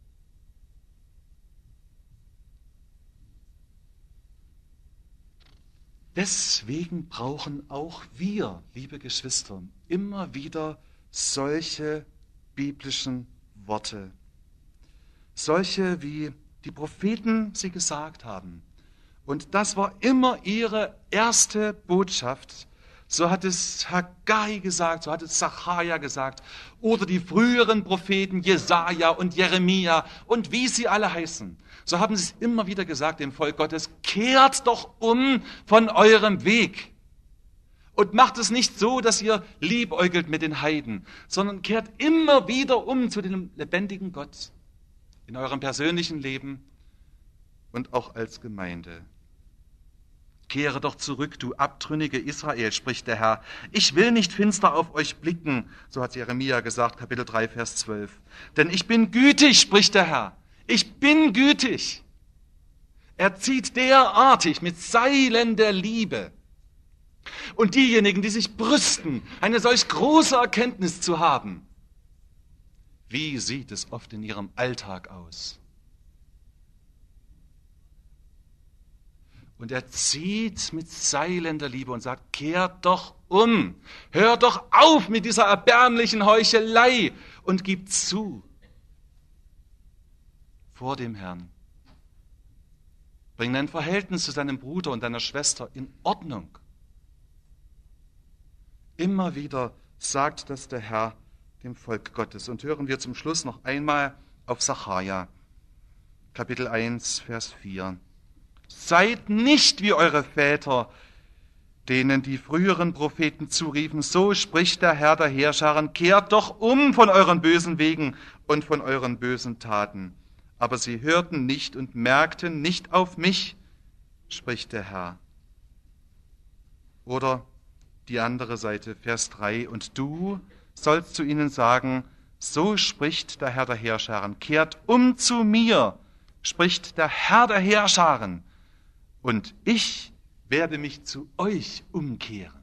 Deswegen brauchen auch wir, liebe Geschwister, immer wieder solche biblischen Worte. Solche, wie die Propheten sie gesagt haben. Und das war immer ihre erste Botschaft. So hat es Haggai gesagt, so hat es Sacharja gesagt. Oder die früheren Propheten Jesaja und Jeremia und wie sie alle heißen. So haben sie es immer wieder gesagt dem Volk Gottes, kehrt doch um von eurem Weg. Und macht es nicht so, dass ihr liebäugelt mit den Heiden, sondern kehrt immer wieder um zu dem lebendigen Gott in eurem persönlichen Leben und auch als Gemeinde. Kehre doch zurück, du abtrünnige Israel, spricht der Herr. Ich will nicht finster auf euch blicken, so hat Jeremia gesagt, Kapitel drei, Vers zwölf. Denn ich bin gütig, spricht der Herr. Ich bin gütig. Er zieht derartig mit Seilen der Liebe. Und diejenigen, die sich brüsten, eine solch große Erkenntnis zu haben, wie sieht es oft in ihrem Alltag aus? Und er zieht mit Seilen der Liebe und sagt, kehrt doch um, hört doch auf mit dieser erbärmlichen Heuchelei und gib zu vor dem Herrn. Bring dein Verhältnis zu deinem Bruder und deiner Schwester in Ordnung. Immer wieder sagt das der Herr dem Volk Gottes. Und hören wir zum Schluss noch einmal auf Sacharja, Kapitel eins, Vers vier. Seid nicht wie eure Väter, denen die früheren Propheten zuriefen, so spricht der Herr der Heerscharen, kehrt doch um von euren bösen Wegen und von euren bösen Taten. Aber sie hörten nicht und merkten nicht auf mich, spricht der Herr. Oder die andere Seite, Vers drei, und du sollst zu ihnen sagen, so spricht der Herr der Heerscharen, kehrt um zu mir, spricht der Herr der Heerscharen, und ich werde mich zu euch umkehren.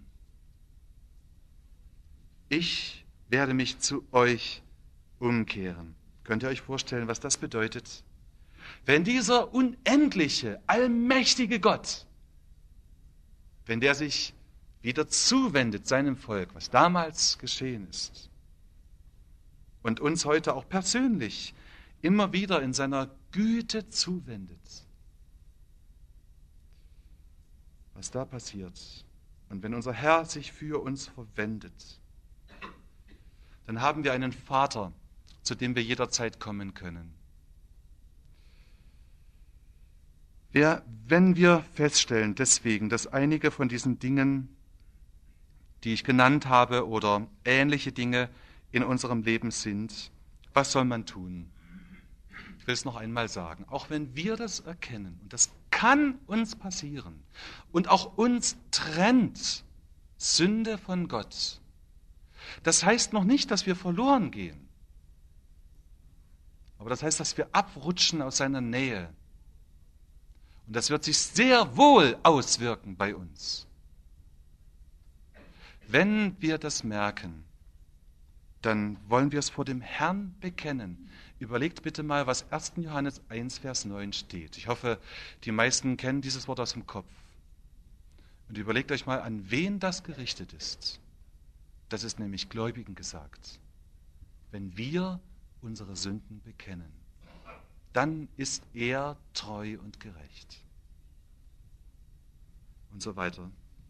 Ich werde mich zu euch umkehren. Könnt ihr euch vorstellen, was das bedeutet? Wenn dieser unendliche, allmächtige Gott, wenn der sich wieder zuwendet seinem Volk, was damals geschehen ist, und uns heute auch persönlich immer wieder in seiner Güte zuwendet, was da passiert, und wenn unser Herr sich für uns verwendet, dann haben wir einen Vater, zu dem wir jederzeit kommen können. Ja, wenn wir feststellen deswegen, dass einige von diesen Dingen, die ich genannt habe, oder ähnliche Dinge in unserem Leben sind, was soll man tun? Ich will es noch einmal sagen, auch wenn wir das erkennen, und das kann uns passieren, und auch uns trennt Sünde von Gott, das heißt noch nicht, dass wir verloren gehen, aber das heißt, dass wir abrutschen aus seiner Nähe. Und das wird sich sehr wohl auswirken bei uns. Wenn wir das merken, dann wollen wir es vor dem Herrn bekennen. Überlegt bitte mal, was erster Johannes eins, Vers neun steht. Ich hoffe, die meisten kennen dieses Wort aus dem Kopf. Und überlegt euch mal, an wen das gerichtet ist. Das ist nämlich Gläubigen gesagt. Wenn wir unsere Sünden bekennen, dann ist er treu und gerecht. Und so weiter.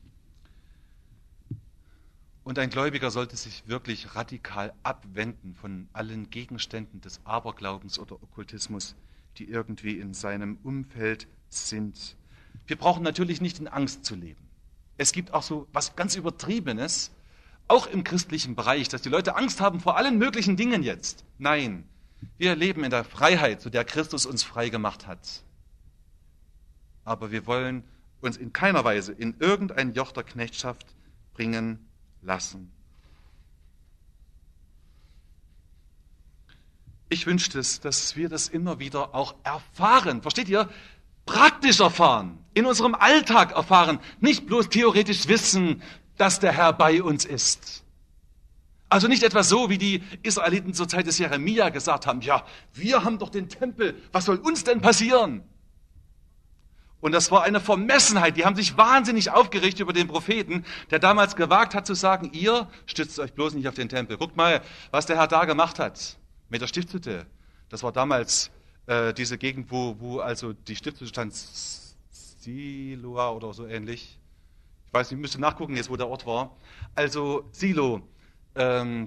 Und ein Gläubiger sollte sich wirklich radikal abwenden von allen Gegenständen des Aberglaubens oder Okkultismus, die irgendwie in seinem Umfeld sind. Wir brauchen natürlich nicht in Angst zu leben. Es gibt auch so was ganz Übertriebenes, auch im christlichen Bereich, dass die Leute Angst haben vor allen möglichen Dingen jetzt. Nein, wir leben in der Freiheit, zu der Christus uns frei gemacht hat. Aber wir wollen uns in keiner Weise in irgendein Joch der Knechtschaft bringen lassen. Ich wünschte es, dass wir das immer wieder auch erfahren. Versteht ihr? Praktisch erfahren, in unserem Alltag erfahren, nicht bloß theoretisch wissen, dass der Herr bei uns ist. Also nicht etwa so, wie die Israeliten zur Zeit des Jeremia gesagt haben, ja, wir haben doch den Tempel, was soll uns denn passieren? Und das war eine Vermessenheit, die haben sich wahnsinnig aufgeregt über den Propheten, der damals gewagt hat zu sagen, ihr stützt euch bloß nicht auf den Tempel. Guckt mal, was der Herr da gemacht hat mit der Stiftshütte. Das war damals äh, diese Gegend, wo, wo also die Stiftshütte stand, Siloa oder so ähnlich. Ich weiß nicht, ich müsste nachgucken jetzt, wo der Ort war. Also Silo, ähm,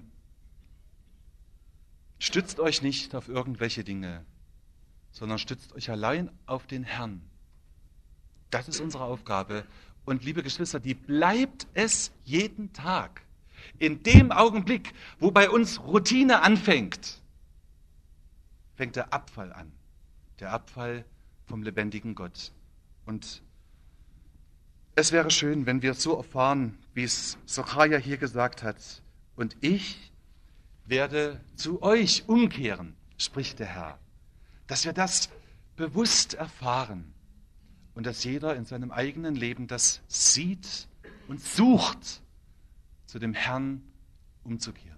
stützt euch nicht auf irgendwelche Dinge, sondern stützt euch allein auf den Herrn. Das ist unsere Aufgabe. Und liebe Geschwister, die bleibt es jeden Tag. In dem Augenblick, wo bei uns Routine anfängt, fängt der Abfall an. Der Abfall vom lebendigen Gott. Und es wäre schön, wenn wir es so erfahren, wie es Sacharja hier gesagt hat. Und ich werde zu euch umkehren, spricht der Herr. Dass wir das bewusst erfahren. Und dass jeder in seinem eigenen Leben das sieht und sucht, zu dem Herrn umzukehren.